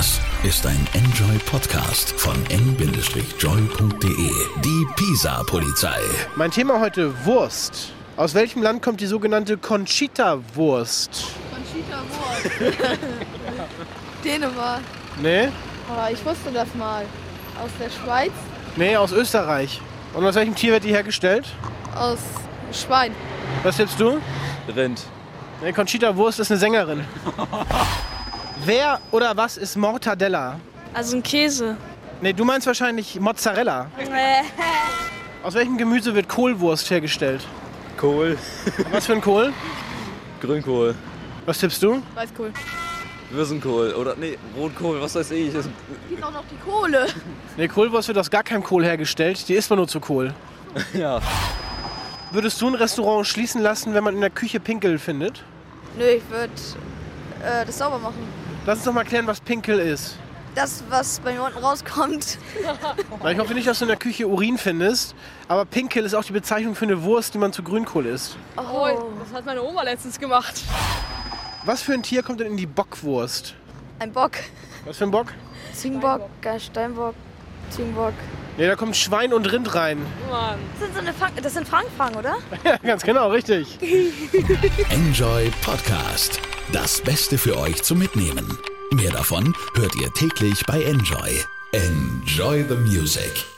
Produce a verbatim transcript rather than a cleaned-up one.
Das ist ein Enjoy-Podcast von n joy punkt de. Die Pisa-Polizei. Mein Thema heute: Wurst. Aus welchem Land kommt die sogenannte Conchita-Wurst? Conchita-Wurst? Dänemark. Nee? Oh, ich wusste das mal. Aus der Schweiz? Nee, aus Österreich. Und aus welchem Tier wird die hergestellt? Aus Schwein. Was tippst du? Rind. Nee, Conchita-Wurst ist eine Sängerin. Wer oder was ist Mortadella? Also ein Käse. Nee, du meinst wahrscheinlich Mozzarella. Aus welchem Gemüse wird Kohlwurst hergestellt? Kohl. Was für ein Kohl? Grünkohl. Was tippst du? Weißkohl. Würsenkohl. Oder nee, Rotkohl, was weiß ich. Das Gibt auch noch die Kohle. Nee, Kohlwurst wird aus gar keinem Kohl hergestellt. Die isst man nur zu Kohl. ja. Würdest du ein Restaurant schließen lassen, wenn man in der Küche Pinkel findet? Nö, ich würde äh, das sauber machen. Lass uns doch mal klären, was Pinkel ist. Das, was bei mir unten rauskommt. Na, ich hoffe nicht, dass du in der Küche Urin findest, aber Pinkel ist auch die Bezeichnung für eine Wurst, die man zu Grünkohl isst. Oh, das hat meine Oma letztens gemacht. Was für ein Tier kommt denn in die Bockwurst? Ein Bock. Was für ein Bock? Ziegenbock, äh, Steinbock, Ziegenbock. Nee, da kommt Schwein und Rind rein. Mann. Das sind, so eine Fang das sind Fangfang, oder? Ja, ganz genau, richtig. Enjoy Podcast. Das Beste für euch zum Mitnehmen. Mehr davon hört ihr täglich bei Enjoy. Enjoy the music.